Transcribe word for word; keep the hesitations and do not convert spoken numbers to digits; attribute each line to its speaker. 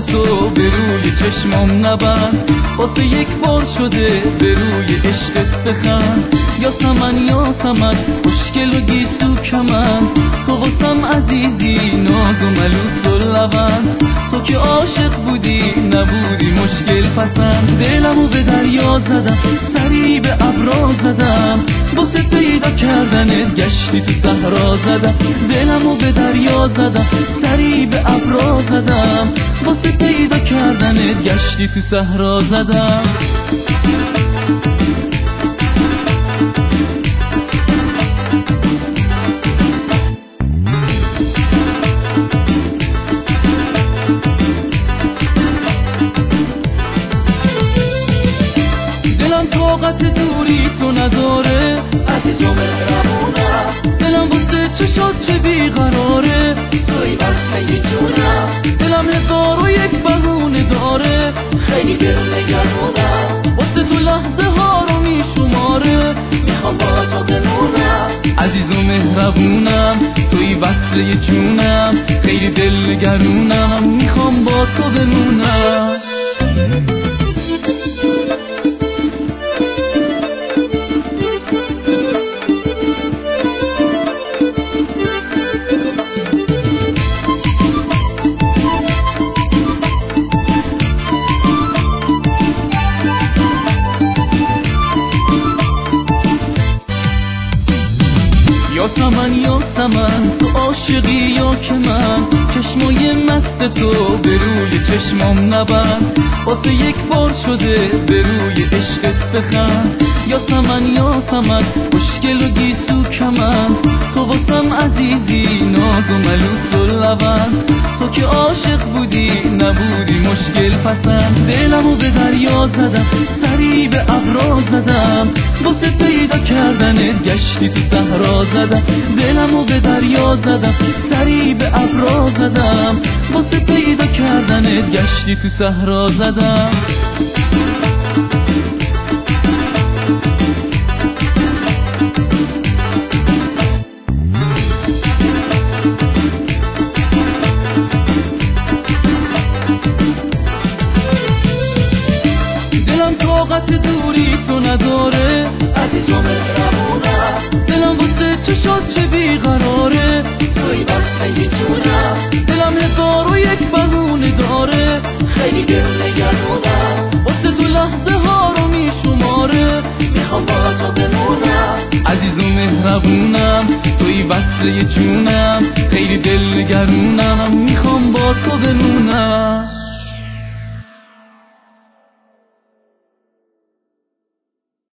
Speaker 1: تو به روی چشمام نبند، واسه یک بار شده به روی عشقت بخند. یا سمن یا سمن خوشگل و گیسو کمن، تو واسم عزیزی ناز و ملوس و لبن. تو که عاشق بودی نبودی مشکل پسند، دلمو به دریا زدم سری به ابرا زدم، واسه پیدا کردنت گشتی تو صحرا زدم. دلمو به دریا زدم سری به ابرا زدم، واسه پیدا کردنت گشتی تو صحرا زدم. دلم طاقت دوری تو نداره، عزیز و مهربونم. دلم واسه چشات چه بیقراره، توی وصل یه جونم. دلم هزار و یک بهونه داره، خیلی دل نگرونم. واسه تو لحظه ها رو میشماره، میخوام با تو بمونم. عزیز و مهربونم، توی وصل یه جونم. خیلی دل نگرونم، میخوام با تو بمونم. یا سمن یا سمن تو عاشقی یا که من، چشمای مست تو به روی چشمام نبند، واسه یک بار شده به روی عشقت بخند. یا سمن یا سمن خوشگل و گیسو کمن، تو واسم عزیزی ناز و ملوس و لبن. تو که عاشق بودی نبودی مشکل پسند، دلمو به دریا زدم سری به ابرا زدم، واسه پیدا کردنت گشتی تو صحرا زدم. دلمو به دریا زدم سری به ابرا زدم، واسه پیدا کردنت گشتی تو صحرا زدم. دلم طاقت دوری تو نداره، عزیز و مهربونم. دلم واسه چشات چه بیقراره، توی وصل یه جونم. دلم هزار و یک بهونه داره، خیلی دل نگرونم. واسه تو لحظه ها رو میشماره، میخوام با تو بمونم. عزیز و مهربونم، توی وصل یه جونم. خیلی دل نگرونم، میخوام با تو بمونم.